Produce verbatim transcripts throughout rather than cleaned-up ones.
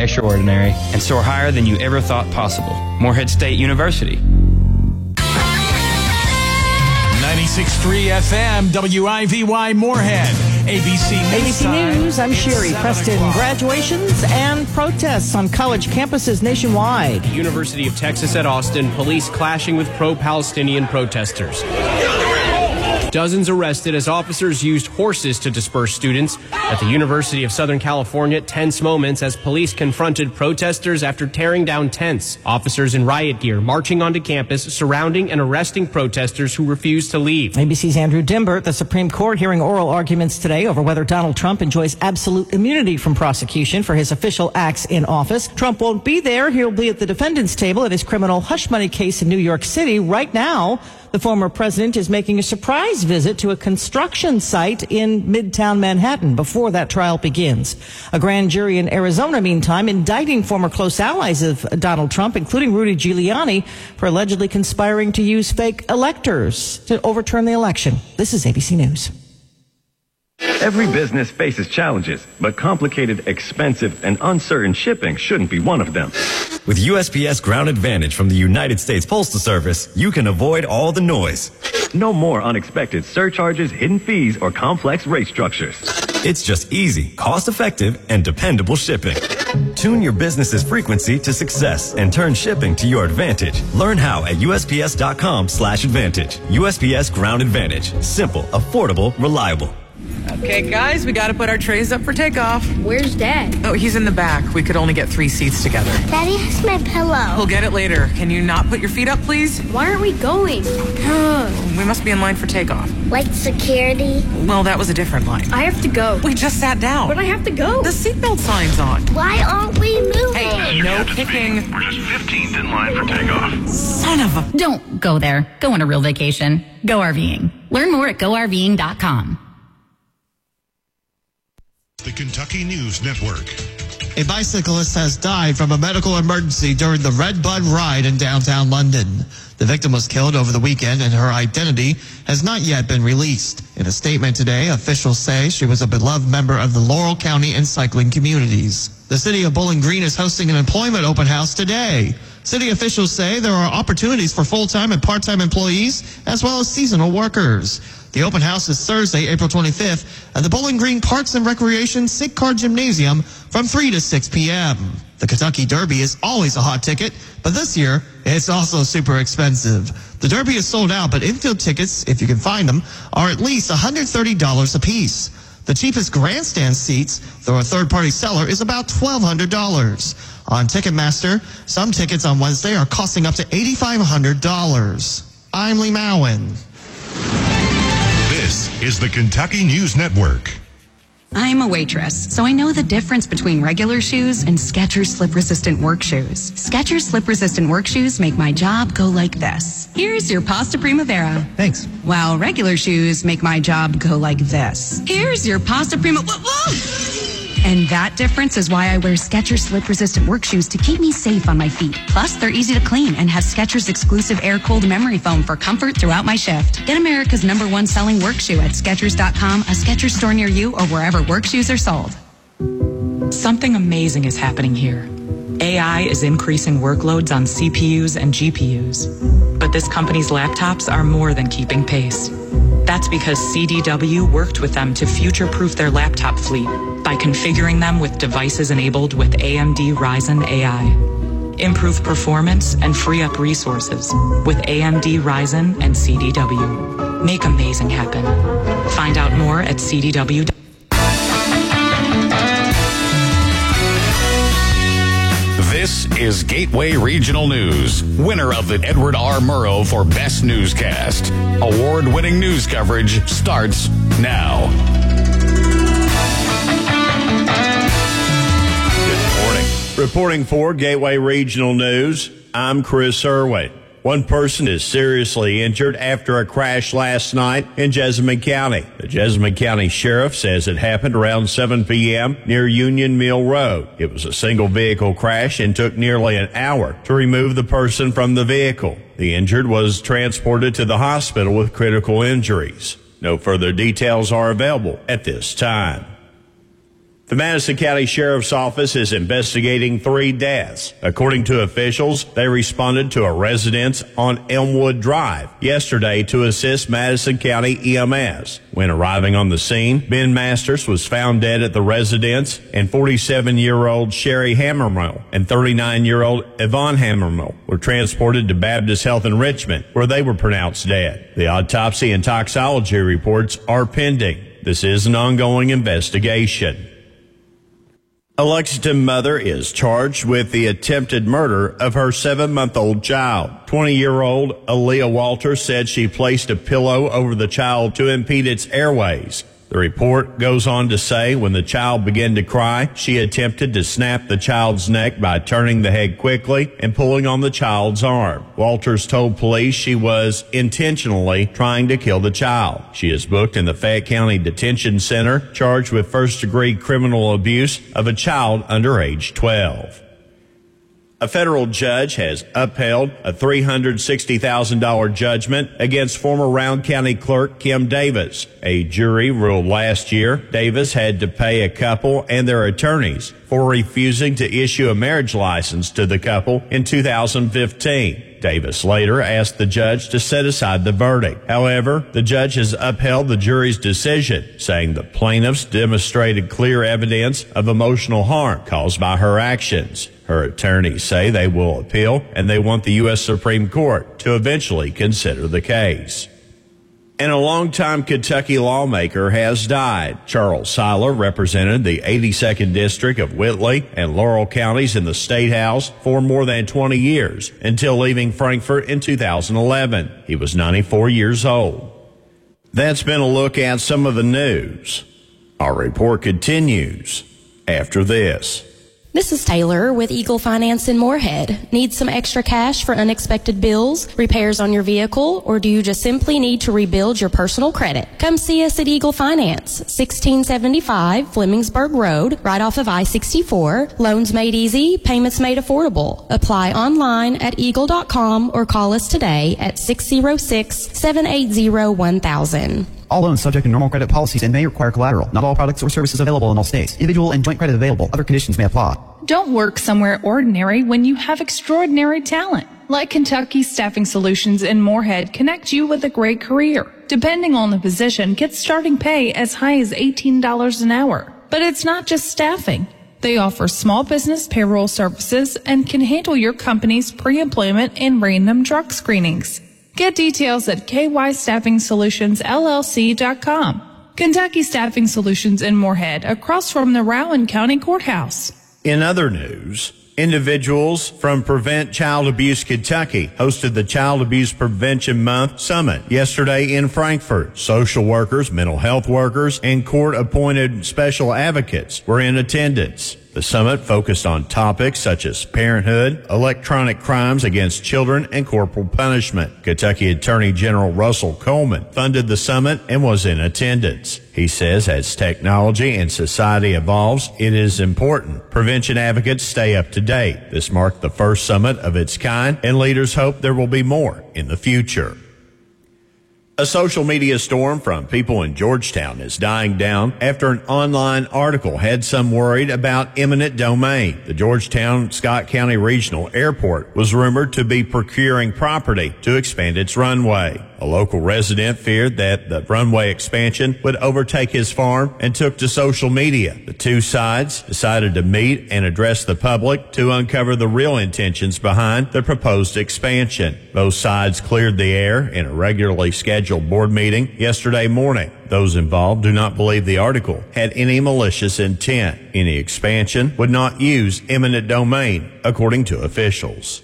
extraordinary, and soar higher than you ever thought possible. Morehead State University. ninety-six point three F M, W I V Y Morehead, A B C News. A B C News, I'm Sherry Preston. o'clock. Graduations and protests on college campuses nationwide. University of Texas at Austin, police clashing with pro-Palestinian protesters. Dozens arrested as officers used horses to disperse students. At the University of Southern California, tense moments as police confronted protesters after tearing down tents. Officers in riot gear marching onto campus, surrounding and arresting protesters who refused to leave. A B C's Andrew Dimbert. The Supreme Court hearing oral arguments today over whether Donald Trump enjoys absolute immunity from prosecution for his official acts in office. Trump won't be there. He'll be at the defendant's table at his criminal hush money case in New York City. Right now, the former president is making a surprise visit to a construction site in Midtown Manhattan before that trial begins. A grand jury in Arizona, meantime, indicting former close allies of Donald Trump, including Rudy Giuliani, for allegedly conspiring to use fake electors to overturn the election. This is A B C News. Every business faces challenges, but complicated, expensive, and uncertain shipping shouldn't be one of them. With U S P S Ground Advantage from the United States Postal Service, you can avoid all the noise. No more unexpected surcharges, hidden fees, or complex rate structures. It's just easy, cost-effective, and dependable shipping. Tune your business's frequency to success and turn shipping to your advantage. Learn how at U S P S dot com slash advantage. U S P S Ground Advantage. Simple, affordable, reliable. Okay, guys, we got to put our trays up for takeoff. Where's Dad? Oh, he's in the back. We could only get three seats together. Daddy has my pillow. We'll get it later. Can you not put your feet up, please? Why aren't we going? We must be in line for takeoff. Like security? Well, that was a different line. I have to go. We just sat down. But I have to go. The seatbelt sign's on. Why aren't we moving? Hey, no kicking. We're just fifteenth in line for takeoff. Son of a... Don't go there. Go on a real vacation. Go RVing. Learn more at go R V ing dot com. The Kentucky News Network. A bicyclist has died from a medical emergency during the Red Bud ride in downtown London. The victim was killed over the weekend and her identity has not yet been released. In a statement today, officials say she was a beloved member of the Laurel County and cycling communities. The city of Bowling Green is hosting an employment open house today. City officials say there are opportunities for full-time and part-time employees as well as seasonal workers. The open house is Thursday, April twenty-fifth, at the Bowling Green Parks and Recreation SIG Card Gymnasium from three to six p.m. The Kentucky Derby is always a hot ticket, but this year, it's also super expensive. The Derby is sold out, but infield tickets, if you can find them, are at least one hundred thirty dollars a piece. The cheapest grandstand seats, through a third-party seller, is about twelve hundred dollars. On Ticketmaster, some tickets on Wednesday are costing up to eight thousand five hundred dollars. I'm Lee Mowen. This is the Kentucky News Network. I'm a waitress, so I know the difference between regular shoes and Skechers slip-resistant work shoes. Skechers slip-resistant work shoes make my job go like this. Here's your pasta primavera. Thanks. While regular shoes make my job go like this. Here's your pasta prima... Whoa, whoa! And that difference is why I wear Skechers slip-resistant work shoes to keep me safe on my feet. Plus, they're easy to clean and have Skechers exclusive air-cooled memory foam for comfort throughout my shift. Get America's number one selling work shoe at Skechers dot com, a Skechers store near you, or wherever work shoes are sold. Something amazing is happening here. A I is increasing workloads on C P Us and G P Us. But this company's laptops are more than keeping pace. That's because C D W worked with them to future-proof their laptop fleet by configuring them with devices enabled with A M D Ryzen A I. Improve performance and free up resources with A M D Ryzen and C D W. Make amazing happen. Find out more at C D W. This is Gateway Regional News, winner of the Edward R. Murrow for Best Newscast. Award-winning news coverage starts now. Good morning. Reporting for Gateway Regional News, I'm Chris Irwin. One person is seriously injured after a crash last night in Jessamine County. The Jessamine County Sheriff says it happened around seven p.m. near Union Mill Road. It was a single vehicle crash and took nearly an hour to remove the person from the vehicle. The injured was transported to the hospital with critical injuries. No further details are available at this time. The Madison County Sheriff's Office is investigating three deaths. According to officials, they responded to a residence on Elmwood Drive yesterday to assist Madison County E M S. When arriving on the scene, Ben Masters was found dead at the residence, and forty-seven-year-old Sherry Hammermill and thirty-nine-year-old Yvonne Hammermill were transported to Baptist Health in Richmond, where they were pronounced dead. The autopsy and toxicology reports are pending. This is an ongoing investigation. A Lexington mother is charged with the attempted murder of her seven-month-old child. twenty-year-old Aaliyah Walter said she placed a pillow over the child to impede its airways. The report goes on to say when the child began to cry, she attempted to snap the child's neck by turning the head quickly and pulling on the child's arm. Walters told police she was intentionally trying to kill the child. She is booked in the Fayette County Detention Center, charged with first-degree criminal abuse of a child under age twelve. A federal judge has upheld a three hundred sixty thousand dollars judgment against former Round County Clerk Kim Davis. A jury ruled last year Davis had to pay a couple and their attorneys for refusing to issue a marriage license to the couple in two thousand fifteen. Davis later asked the judge to set aside the verdict. However, the judge has upheld the jury's decision, saying the plaintiffs demonstrated clear evidence of emotional harm caused by her actions. Her attorneys say they will appeal, and they want the U S Supreme Court to eventually consider the case. And a longtime Kentucky lawmaker has died. Charles Seiler represented the eighty-second District of Whitley and Laurel counties in the State House for more than twenty years, until leaving Frankfort in two thousand eleven. He was ninety-four years old. That's been a look at some of the news. Our report continues after this. This is Taylor with Eagle Finance in Moorhead. Need some extra cash for unexpected bills, repairs on your vehicle, or do you just simply need to rebuild your personal credit? Come see us at Eagle Finance, sixteen seventy-five Flemingsburg Road, right off of I sixty-four. Loans made easy, payments made affordable. Apply online at eagle dot com or call us today at six oh six, seven eight zero, one thousand. All loans subject to normal credit policies and may require collateral. Not all products or services available in all states. Individual and joint credit available. Other conditions may apply. Don't work somewhere ordinary when you have extraordinary talent. Let Kentucky Staffing Solutions in Moorhead connect you with a great career. Depending on the position, get starting pay as high as eighteen dollars an hour. But it's not just staffing. They offer small business payroll services and can handle your company's pre-employment and random drug screenings. Get details at k y staffing solutions l l c dot com. Kentucky Staffing Solutions in Moorhead, across from the Rowan County Courthouse. In other news, individuals from Prevent Child Abuse Kentucky hosted the Child Abuse Prevention Month Summit yesterday in Frankfort. Social workers, mental health workers, and court-appointed special advocates were in attendance. The summit focused on topics such as parenthood, electronic crimes against children, and corporal punishment. Kentucky Attorney General Russell Coleman funded the summit and was in attendance. He says as technology and society evolves, it is important prevention advocates stay up to date. This marked the first summit of its kind, and leaders hope there will be more in the future. A social media storm from people in Georgetown is dying down after an online article had some worried about eminent domain. The Georgetown Scott County Regional Airport was rumored to be procuring property to expand its runway. A local resident feared that the runway expansion would overtake his farm and took to social media. The two sides decided to meet and address the public to uncover the real intentions behind the proposed expansion. Both sides cleared the air in a regularly scheduled board meeting yesterday morning. Those involved do not believe the article had any malicious intent. Any expansion would not use eminent domain, according to officials.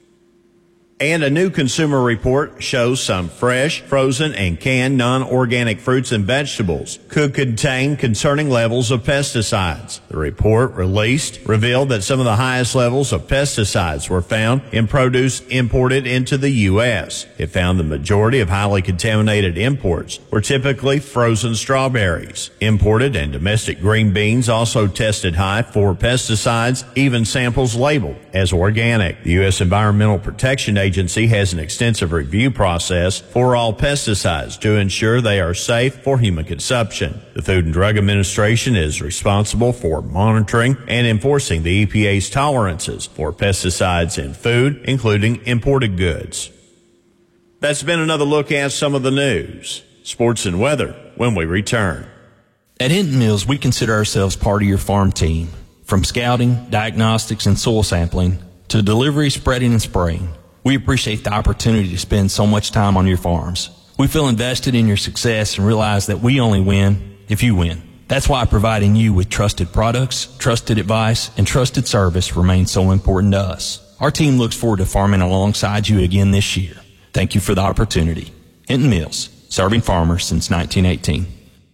And a new consumer report shows some fresh, frozen, and canned non-organic fruits and vegetables could contain concerning levels of pesticides. The report released revealed that some of the highest levels of pesticides were found in produce imported into the U S. It found the majority of highly contaminated imports were typically frozen strawberries. Imported and domestic green beans also tested high for pesticides, even samples labeled as organic. The U S Environmental Protection Agency Agency has an extensive review process for all pesticides to ensure they are safe for human consumption. The Food and Drug Administration is responsible for monitoring and enforcing the E P A's tolerances for pesticides in food, including imported goods. That's been another look at some of the news, sports, and weather when we return. At Hinton Mills, we consider ourselves part of your farm team. From scouting, diagnostics, and soil sampling to delivery, spreading, and spraying, we appreciate the opportunity to spend so much time on your farms. We feel invested in your success and realize that we only win if you win. That's why providing you with trusted products, trusted advice, and trusted service remains so important to us. Our team looks forward to farming alongside you again this year. Thank you for the opportunity. Hinton Mills, serving farmers since nineteen eighteen.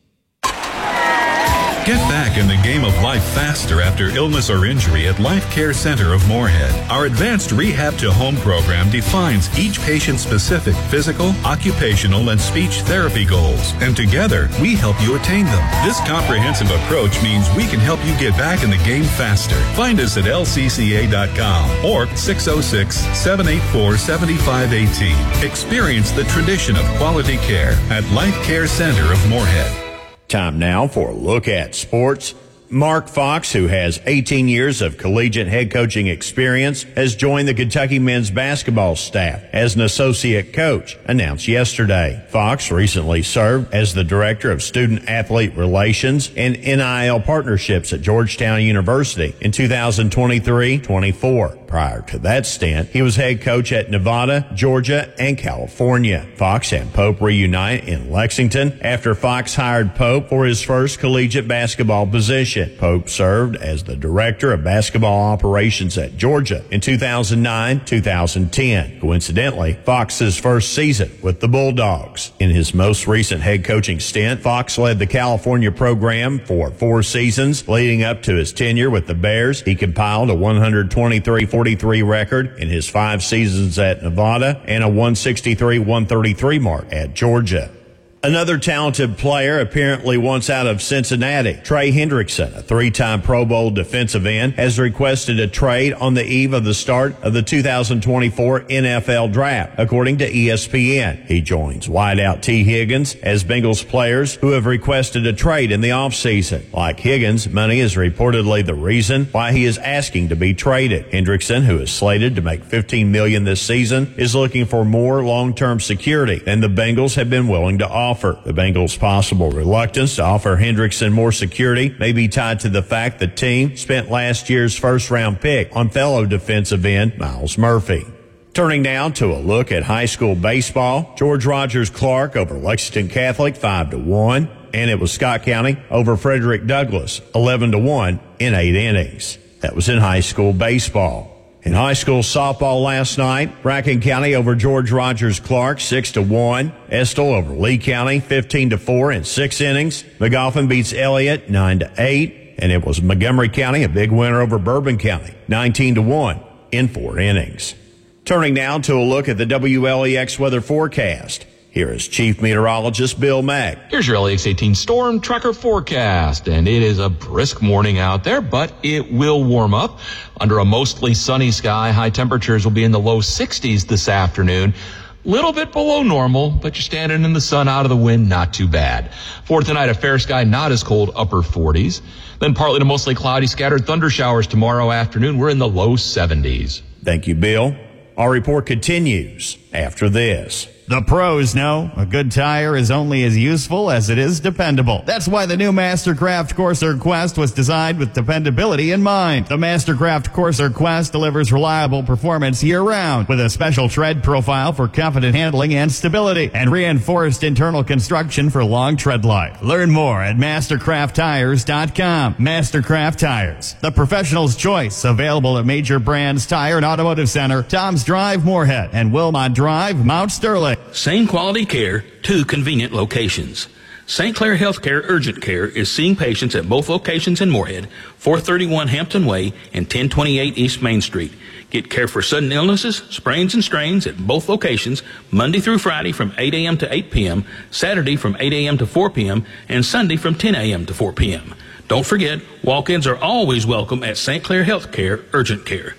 Get back in the game of life faster after illness or injury at Life Care Center of Moorhead. Our advanced Rehab to Home program defines each patient's specific physical, occupational, and speech therapy goals. And together, we help you attain them. This comprehensive approach means we can help you get back in the game faster. Find us at L C C A dot com or six oh six, seven eight four, seven five one eight. Experience the tradition of quality care at Life Care Center of Moorhead. Time now for a look at sports. Mark Fox, who has eighteen years of collegiate head coaching experience, has joined the Kentucky men's basketball staff as an associate coach, announced yesterday. Fox recently served as the director of student athlete relations and N I L partnerships at Georgetown University in two thousand twenty-three twenty-four. Prior to that stint, he was head coach at Nevada, Georgia, and California. Fox and Pope reunite in Lexington after Fox hired Pope for his first collegiate basketball position. Pope served as the director of basketball operations at Georgia in two thousand nine two thousand ten. Coincidentally, Fox's first season with the Bulldogs. In his most recent head coaching stint, Fox led the California program for four seasons. Leading up to his tenure with the Bears, he compiled a one twenty-three forty-three record in his five seasons at Nevada and a one sixty-three one thirty-three mark at Georgia. Another talented player apparently wants out of Cincinnati. Trey Hendrickson, a three-time Pro Bowl defensive end, has requested a trade on the eve of the start of the two thousand twenty-four N F L Draft, according to E S P N. He joins wideout T. Higgins as Bengals players who have requested a trade in the offseason. Like Higgins, money is reportedly the reason why he is asking to be traded. Hendrickson, who is slated to make fifteen million dollars this season, is looking for more long-term security than the Bengals have been willing to offer. The Bengals' possible reluctance to offer Hendrickson more security may be tied to the fact the team spent last year's first-round pick on fellow defensive end Myles Murphy. Turning now to a look at high school baseball, George Rogers Clark over Lexington Catholic five to one, and it was Scott County over Frederick Douglass eleven to one in eight innings. That was in high school baseball. In high school softball last night, Bracken County over George Rogers Clark six to one. Estill over Lee County fifteen to four in six innings. McGoffin beats Elliott nine to eight. And it was Montgomery County, a big winner over Bourbon County, nineteen to one in four innings. Turning now to a look at the W L E X weather forecast. Here is Chief Meteorologist Bill Mack. Here's your L E X eighteen storm tracker forecast, and it is a brisk morning out there, but it will warm up. Under a mostly sunny sky, high temperatures will be in the low sixties this afternoon. Little bit below normal, but you're standing in the sun, out of the wind, not too bad. For tonight, a fair sky, not as cold, upper forties. Then partly to mostly cloudy, scattered thunder showers tomorrow afternoon. We're in the low seventies. Thank you, Bill. Our report continues after this. The pros know a good tire is only as useful as it is dependable. That's why the new Mastercraft Corsair Quest was designed with dependability in mind. The Mastercraft Corsair Quest delivers reliable performance year-round with a special tread profile for confident handling and stability and reinforced internal construction for long tread life. Learn more at mastercraft tires dot com. Mastercraft Tires, the professional's choice, available at major brands Tire and Automotive Center, Tom's Drive, Moorhead, and Wilmot Drive, Mount Sterling. Same quality care, two convenient locations. Saint Clair Healthcare Urgent Care is seeing patients at both locations in Moorhead, four thirty-one Hampton Way and ten twenty-eight East Main Street. Get care for sudden illnesses, sprains, and strains at both locations Monday through Friday from eight a.m. to eight p.m., Saturday from eight a.m. to four p.m., and Sunday from ten a.m. to four p.m. Don't forget, walk-ins are always welcome at Saint Clair Healthcare Urgent Care.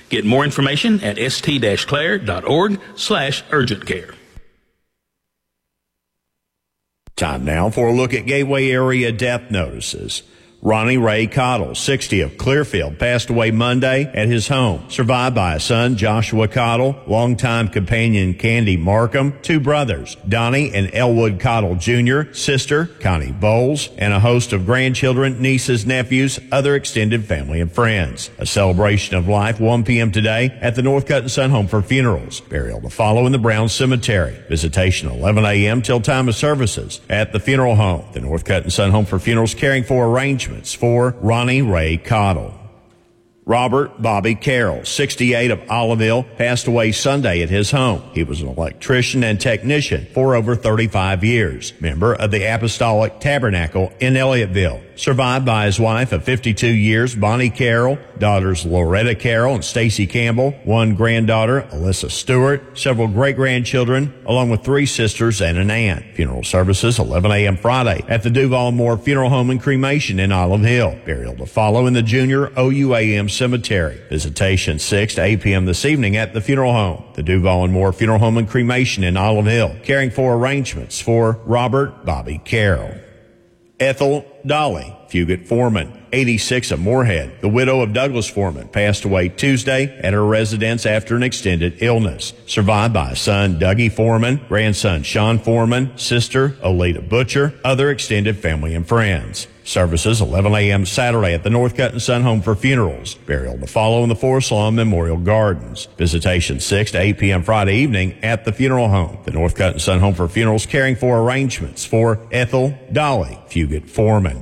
Get more information at st-claire.org slash urgent care. Time now for a look at Gateway area death notices. Ronnie Ray Cottle, sixty, of Clearfield, passed away Monday at his home, survived by a son, Joshua Cottle, longtime companion Candy Markham, two brothers, Donnie and Elwood Cottle Junior, sister, Connie Bowles, and a host of grandchildren, nieces, nephews, other extended family and friends. A celebration of life, one p.m. today at the Northcutt and Son Home for Funerals. Burial to follow in the Brown Cemetery. Visitation eleven a.m. till time of services at the funeral home. The Northcutt and Son Home for Funerals caring for arrangements for Ronnie Ray Cottle. Robert Bobby Carroll, sixty-eight, of Oliveville, passed away Sunday at his home. He was an electrician and technician for over thirty-five years, member of the Apostolic Tabernacle in Elliotteville, survived by his wife of fifty-two years, Bonnie Carroll, daughters Loretta Carroll and Stacy Campbell, one granddaughter, Alyssa Stewart, several great-grandchildren, along with three sisters and an aunt. Funeral services eleven a.m. Friday at the Duval Moore Funeral Home and Cremation in Olive Hill. Burial to follow in the Junior O U A M Cemetery. Visitation six to eight p.m. this evening at the funeral home. The Duval and Moore Funeral Home and Cremation in Olive Hill, caring for arrangements for Robert Bobby Carroll. Ethel Dolly Fugit Foreman, eighty-six, of Moorhead, the widow of Douglas Foreman, passed away Tuesday at her residence after an extended illness, survived by a son, Dougie Foreman, grandson, Sean Foreman, sister, Oleta Butcher, other extended family and friends. Services eleven a.m. Saturday at the Northcutt and Son Home for Funerals. Burial to follow in the Forest Lawn Memorial Gardens. Visitation six to eight p.m. Friday evening at the funeral home. The Northcutt and Son Home for Funerals caring for arrangements for Ethel Dolly Fugit Foreman.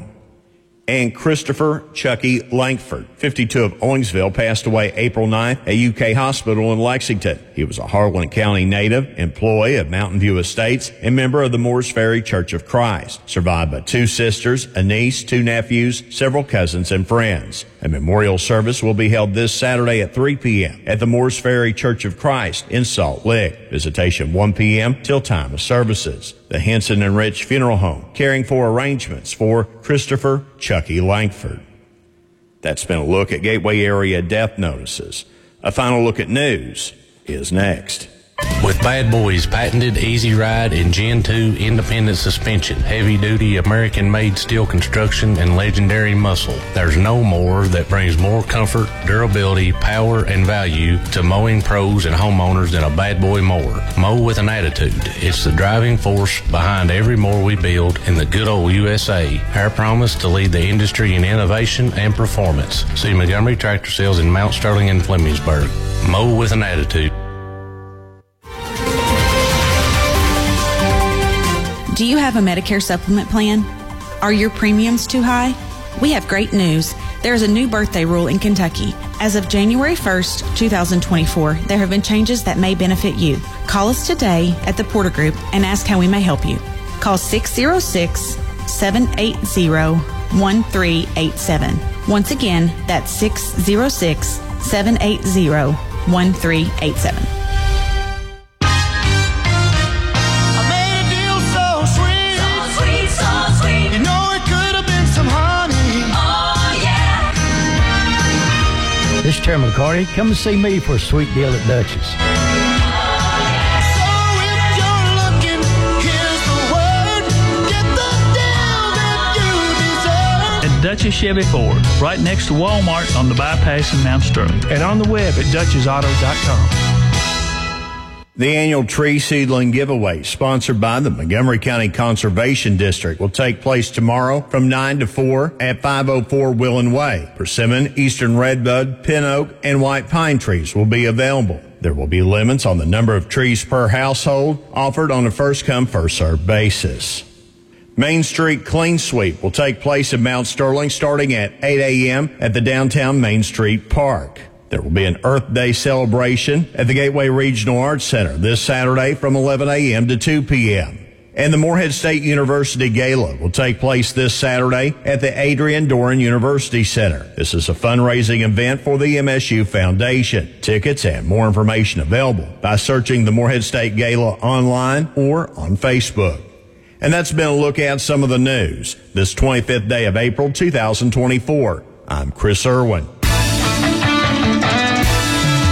And Christopher Chucky Langford, fifty-two, of Owensville, passed away April ninth at U K Hospital in Lexington. He was a Harlan County native, employee of Mountain View Estates, and member of the Moores Ferry Church of Christ, survived by two sisters, a niece, two nephews, several cousins, and friends. A memorial service will be held this Saturday at three p.m. at the Moores Ferry Church of Christ in Salt Lick. Visitation one p.m. till time of services. The Henson and Rich Funeral Home, caring for arrangements for Christopher Chucky Langford. That's been a look at Gateway area death notices. A final look at news is next. With Bad Boy's patented Easy Ride and Gen two independent suspension, heavy-duty American-made steel construction, and legendary muscle, there's no more that brings more comfort, durability, power, and value to mowing pros and homeowners than a Bad Boy mower. Mow with an attitude. It's the driving force behind every mower we build in the good old U S A. Our promise to lead the industry in innovation and performance. See Montgomery Tractor Sales in Mount Sterling and Flemingsburg. Mow with an attitude. Do you have a Medicare supplement plan? Are your premiums too high? We have great news. There is a new birthday rule in Kentucky. As of January first, twenty twenty-four, there have been changes that may benefit you. Call us today at the Porter Group and ask how we may help you. Call six oh six, seven eight zero, one three eight seven. Once again, that's six oh six, seven eight zero, one three eight seven. This is Chairman McCarty. Come and see me for a sweet deal at Dutchess. At Dutchess Chevy Ford, right next to Walmart on the bypass in Mount Sterling. And on the web at dutchess auto dot com. The annual tree seedling giveaway, sponsored by the Montgomery County Conservation District, will take place tomorrow from nine to four at five oh four Willen Way. Persimmon, eastern redbud, pin oak, and white pine trees will be available. There will be limits on the number of trees per household, offered on a first-come, first-served basis. Main Street Clean Sweep will take place in Mount Sterling starting at eight a.m. at the downtown Main Street Park. There will be an Earth Day celebration at the Gateway Regional Arts Center this Saturday from eleven a.m. to two p.m. And the Morehead State University Gala will take place this Saturday at the Adrian Doran University Center. This is a fundraising event for the M S U Foundation. Tickets and more information available by searching the Morehead State Gala online or on Facebook. And that's been a look at some of the news this twenty-fifth day of April, two thousand twenty-four. I'm Chris Irwin.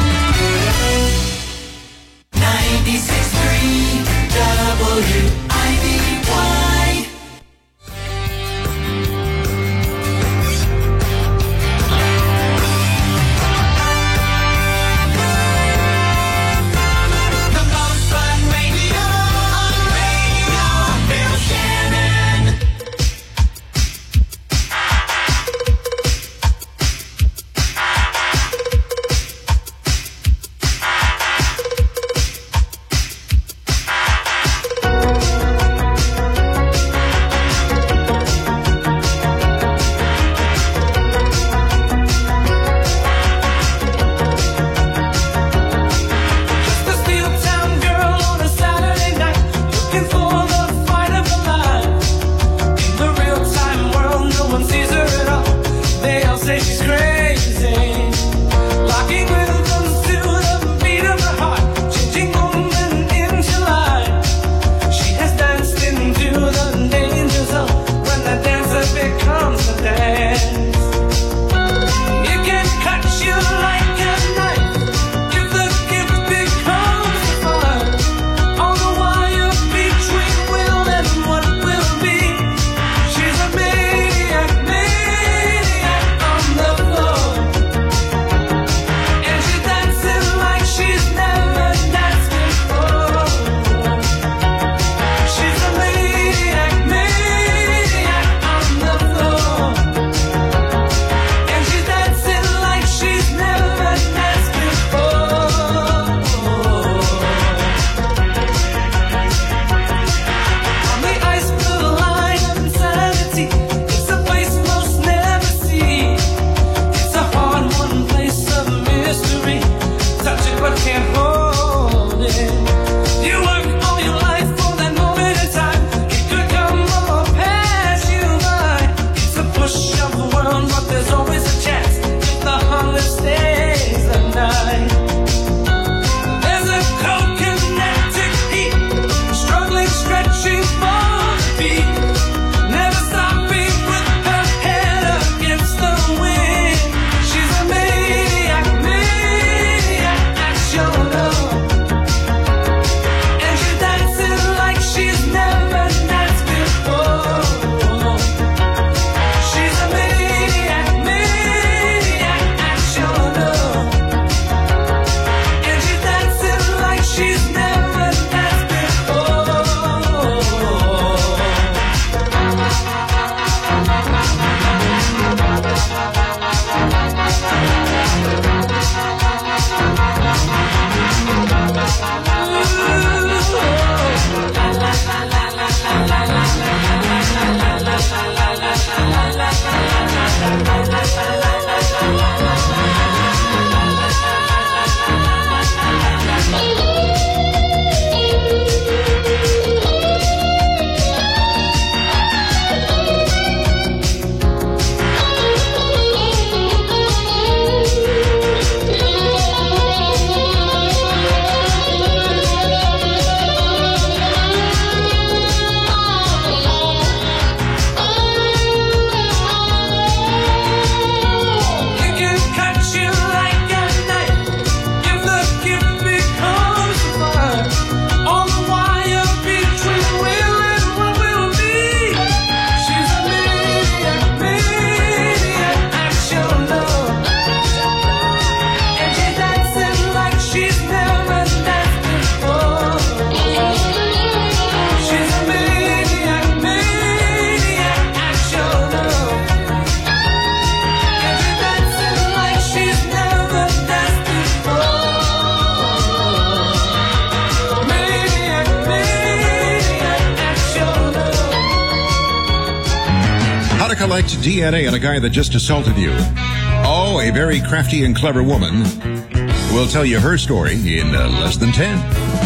collect D N A on a guy that just assaulted you? Oh, a very crafty and clever woman will tell you her story in uh, less than ten.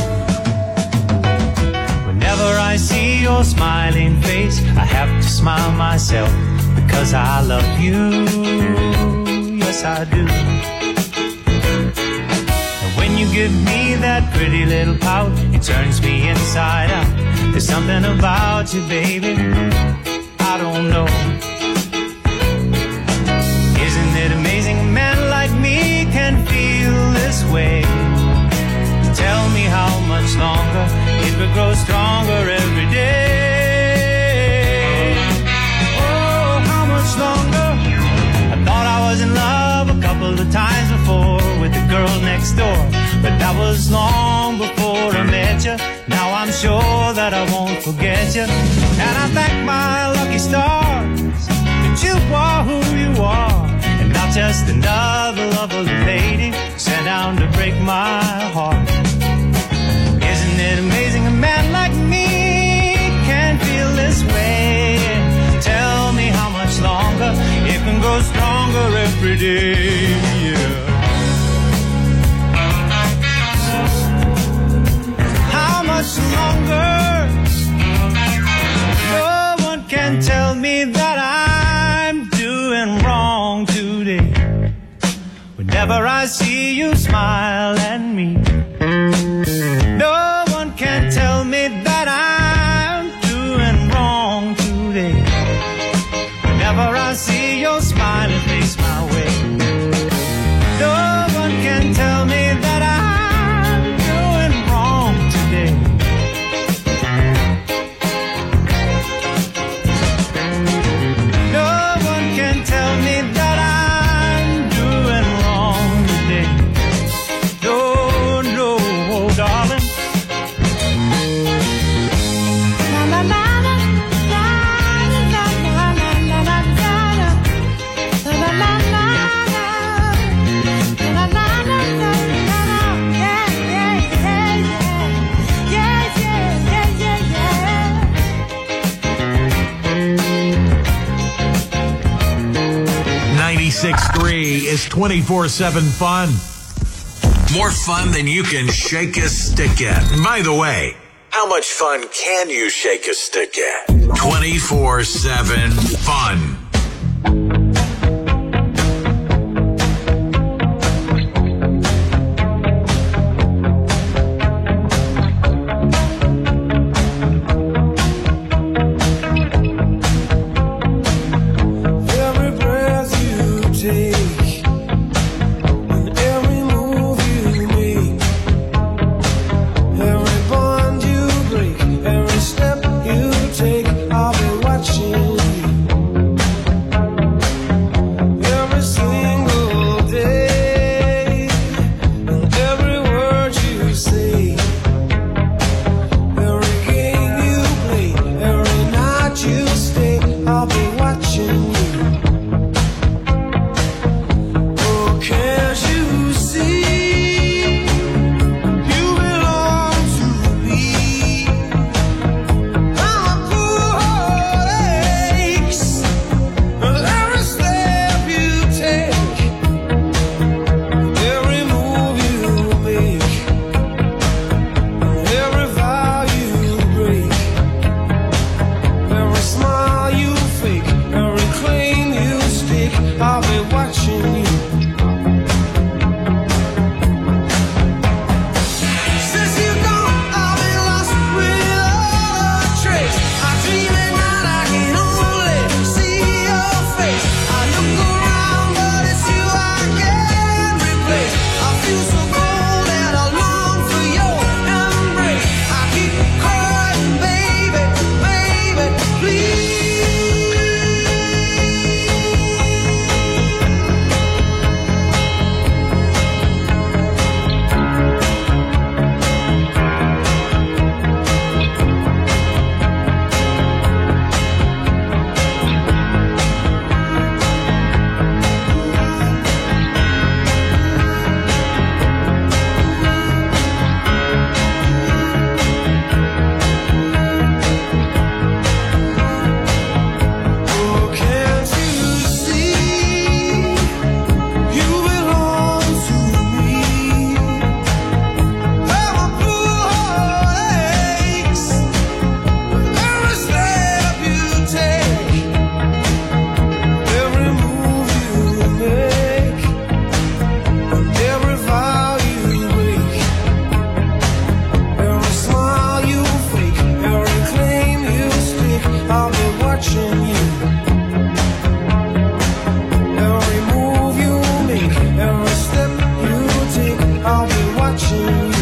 Whenever I see your smiling face, I have to smile myself because I love you. Yes, I do. And when you give me that pretty little pout, it turns me inside out. There's something about you, baby, I don't know. Isn't it amazing a man like me can feel this way? Tell me how much longer it will grow stronger every day. Oh, how much longer? I thought I was in love a couple of times before with the girl next door, but that was long before I met you. Now I'm sure that I won't forget you, and I thank my lucky stars that you are who you are, and not just another lovely lady sent down to break my heart. Isn't it amazing a man like me can feel this way? Tell me how much longer it can grow stronger every day. Yeah. How much longer? No one can tell me that I'm doing wrong today. Whenever I see you smile at me, no one can tell me that I'm doing wrong today. Whenever I see your smiling face my way, no one can tell me that I'm doing wrong today. No one can tell me that I'm doing wrong today. No, no, oh, darling. ninety-six point three is twenty-four seven fun. More fun than you can shake a stick at. By the way, how much fun can you shake a stick at? twenty-four seven fun. Every step you take, I'll be watching you. I'll be watching you.